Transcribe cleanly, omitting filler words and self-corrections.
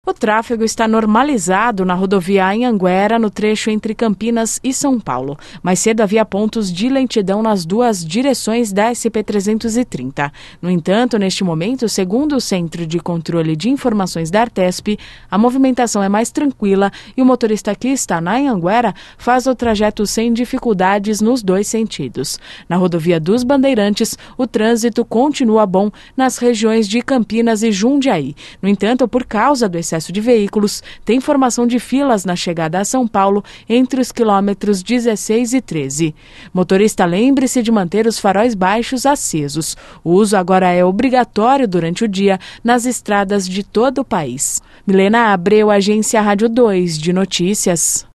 O tráfego está normalizado na rodovia Anhanguera, no trecho entre Campinas e São Paulo. Mais cedo havia pontos de lentidão nas duas direções da SP-330. No entanto, neste momento, segundo o Centro de Controle de Informações da Artesp, a movimentação é mais tranquila e o motorista que está na Anhanguera faz o trajeto sem dificuldades nos dois sentidos. Na rodovia dos Bandeirantes, o trânsito continua bom nas regiões de Campinas e Jundiaí. No entanto, por causa do excesso de veículos, tem formação de filas na chegada a São Paulo entre os quilômetros 16 e 13. Motorista, lembre-se de manter os faróis baixos acesos. O uso agora é obrigatório durante o dia nas estradas de todo o país. Milena Abreu, Agência Rádio 2 de Notícias.